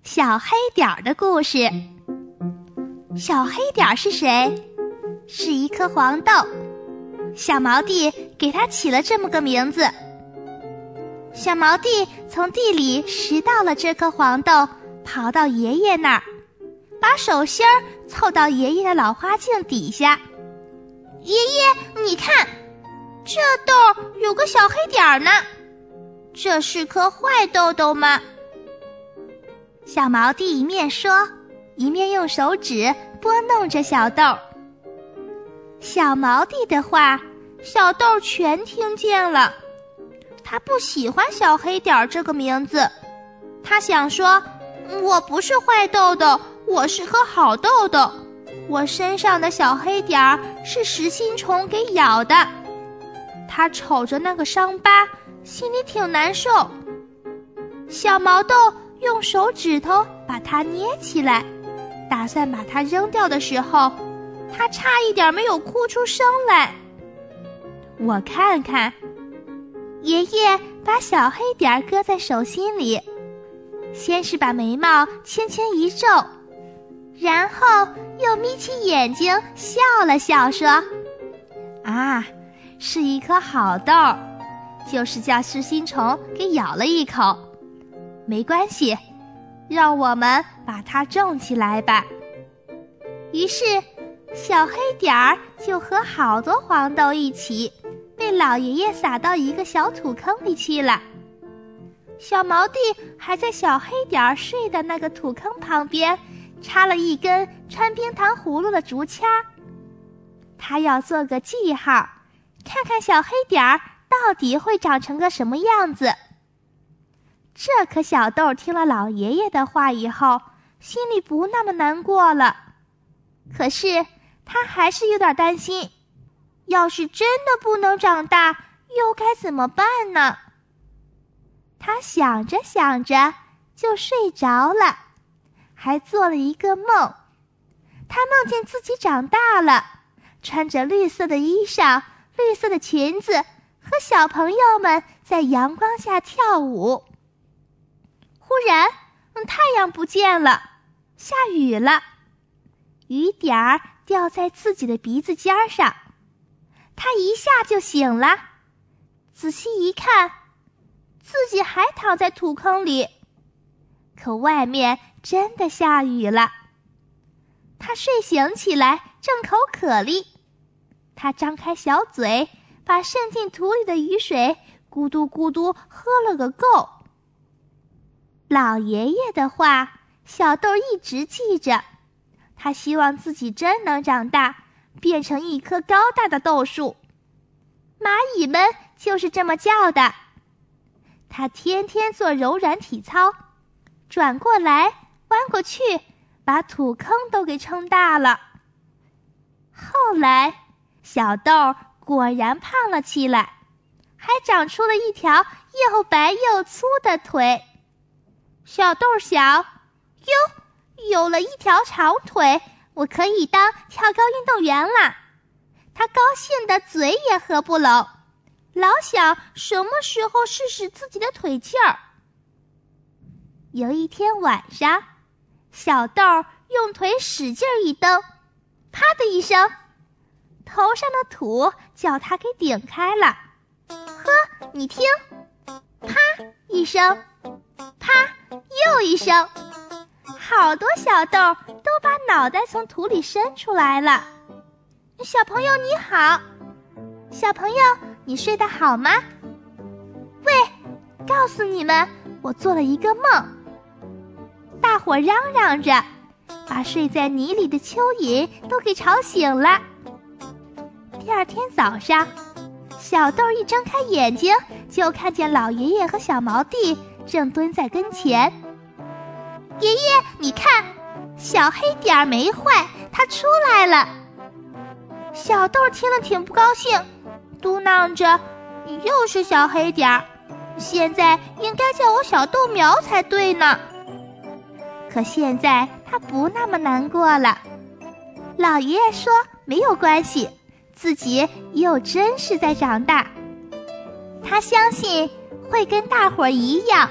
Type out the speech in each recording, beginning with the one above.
小黑点儿的故事。小黑点儿是谁？是一颗黄豆，小毛弟给它起了这么个名字。小毛弟从地里拾到了这颗黄豆，跑到爷爷那儿，把手心儿凑到爷爷的老花镜底下。爷爷，你看，这豆有个小黑点儿呢，这是颗坏豆豆吗？小毛弟一面说，一面用手指拨弄着小豆。小毛弟的话，小豆全听见了。他不喜欢小黑点儿这个名字，他想说，我不是坏豆豆，我是颗好豆豆。我身上的小黑点儿是食心虫给咬的。他瞅着那个伤疤，心里挺难受。小毛豆用手指头把它捏起来，打算把它扔掉的时候，他差一点没有哭出声来。我看看，爷爷把小黑点搁在手心里，先是把眉毛轻轻一皱，然后又眯起眼睛笑了笑，说：啊，是一颗好豆，就是叫食心虫给咬了一口。没关系，让我们把它种起来吧。于是小黑点儿就和好多黄豆一起被老爷爷撒到一个小土坑里去了。小毛弟还在小黑点儿睡的那个土坑旁边插了一根穿冰糖葫芦的竹签儿，他要做个记号，看看小黑点儿到底会长成个什么样子。这颗小豆听了老爷爷的话以后，心里不那么难过了。可是他还是有点担心，要是真的不能长大，又该怎么办呢？他想着想着就睡着了，还做了一个梦。他梦见自己长大了，穿着绿色的衣裳、绿色的裙子，和小朋友们在阳光下跳舞。忽然，太阳不见了，下雨了，雨点儿掉在自己的鼻子尖上，他一下就醒了。仔细一看，自己还躺在土坑里，可外面真的下雨了。他睡醒起来，正口渴哩，他张开小嘴，把渗进土里的雨水咕嘟咕嘟喝了个够。老爷爷的话，小豆一直记着，他希望自己真能长大，变成一棵高大的豆树。蚂蚁们就是这么叫的。他天天做柔软体操，转过来弯过去，把土坑都给撑大了。后来小豆果然胖了起来，还长出了一条又白又粗的腿。小豆想，哟，有了一条长腿，我可以当跳高运动员了。他高兴得嘴也合不拢，老想什么时候试试自己的腿劲儿。有一天晚上，小豆用腿使劲一蹬，啪的一声，头上的土叫他给顶开了。呵，你听，啪一声，啪又一声，好多小豆都把脑袋从土里伸出来了。小朋友你好，小朋友你睡得好吗？喂，告诉你们，我做了一个梦。大伙嚷嚷着，把睡在泥里的蚯蚓都给吵醒了。第二天早上，小豆一睁开眼睛，就看见老爷爷和小毛弟正蹲在跟前。爷爷，你看，小黑点儿没坏，它出来了。小豆听了挺不高兴，嘟囔着，又是小黑点儿，现在应该叫我小豆苗才对呢。可现在他不那么难过了。老爷爷说没有关系，自己又真是在长大。他相信会跟大伙儿一样，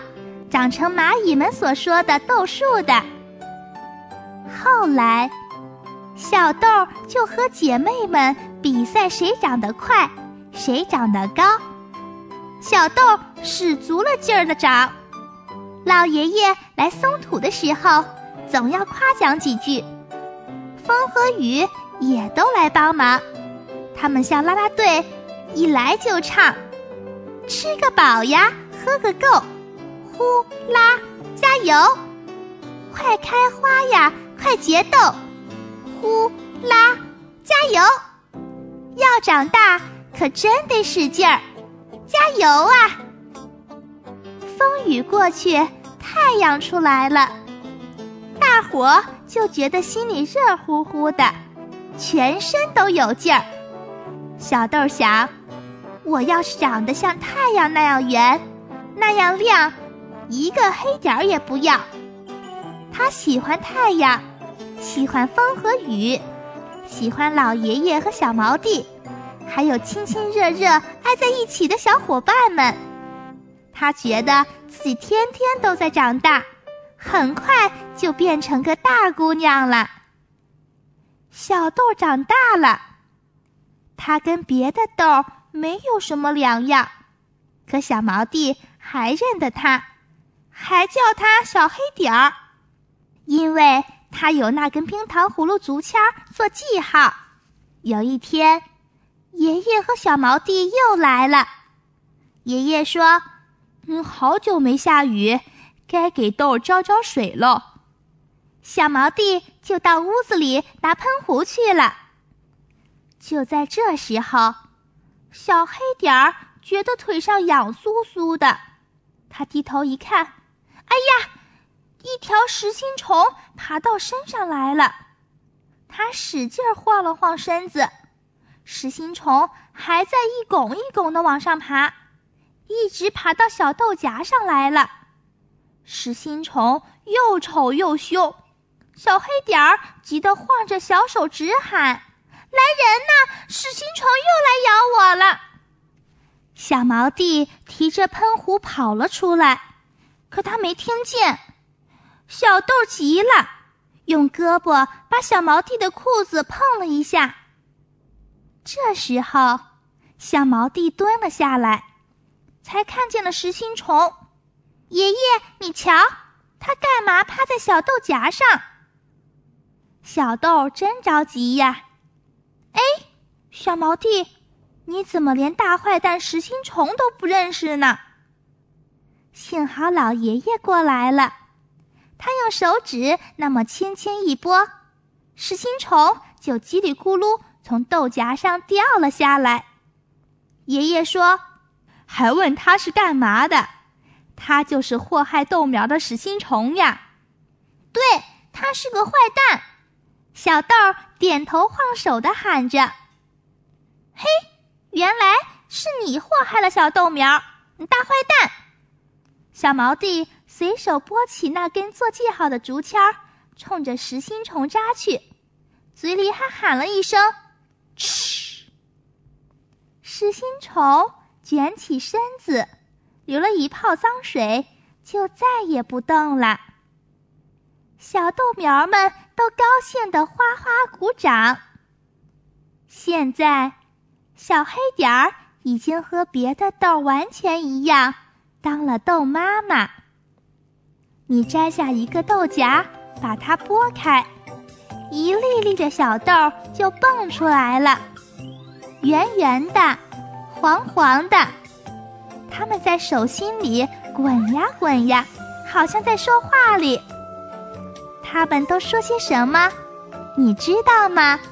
长成蚂蚁们所说的豆树的。后来，小豆就和姐妹们比赛谁长得快，谁长得高。小豆使足了劲儿地长，老爷爷来松土的时候，总要夸奖几句。风和雨也都来帮忙，他们像啦啦队，一来就唱：吃个饱呀，喝个够，呼啦加油！快开花呀，快结豆，呼啦加油！要长大可真得使劲儿，加油啊！风雨过去，太阳出来了，大伙儿就觉得心里热乎乎的，全身都有劲儿。小豆想，我要是长得像太阳那样圆，那样亮，一个黑点儿也不要。他喜欢太阳，喜欢风和雨，喜欢老爷爷和小毛弟，还有亲亲热热爱在一起的小伙伴们。他觉得自己天天都在长大，很快就变成个大姑娘了。小豆长大了，他跟别的豆没有什么两样，可小毛弟还认得他，还叫他小黑点儿，因为他有那根冰糖葫芦竹签做记号。有一天，爷爷和小毛弟又来了。爷爷说：好久没下雨，该给豆浇浇水了。小毛弟就到屋子里拿喷壶去了。就在这时候，小黑点儿觉得腿上痒酥酥的，他低头一看，哎呀，一条实心虫爬到身上来了。他使劲晃了晃身子，实心虫还在一拱一拱地往上爬，一直爬到小豆荚上来了。实心虫又丑又凶，小黑点儿急得晃着小手直喊：来人呐，实心虫又来咬我了！小毛弟提着喷壶跑了出来，可他没听见。小豆急了，用胳膊把小毛弟的裤子碰了一下。这时候，小毛弟蹲了下来，才看见了实心虫。爷爷，你瞧，它干嘛趴在小豆荚上？小豆真着急呀！哎，小毛弟，你怎么连大坏蛋实心虫都不认识呢？幸好老爷爷过来了，他用手指那么轻轻一拨，实心虫就叽里咕噜从豆荚上掉了下来。爷爷说：还问他是干嘛的？他就是祸害豆苗的实心虫呀。对，他是个坏蛋。小豆点头晃手地喊着：嘿，原来是你祸害了小豆苗，你大坏蛋！小毛弟随手拨起那根做记号的竹签，冲着实心虫扎去，嘴里还喊了一声：嗤！实心虫卷起身子，流了一泡脏水，就再也不动了。小豆苗们都高兴地哗哗鼓掌。现在，小黑点儿已经和别的豆完全一样，当了豆妈妈。你摘下一个豆荚，把它剥开，一粒粒的小豆就蹦出来了，圆圆的，黄黄的。它们在手心里滚呀滚呀，好像在说话里。它们都说些什么？你知道吗？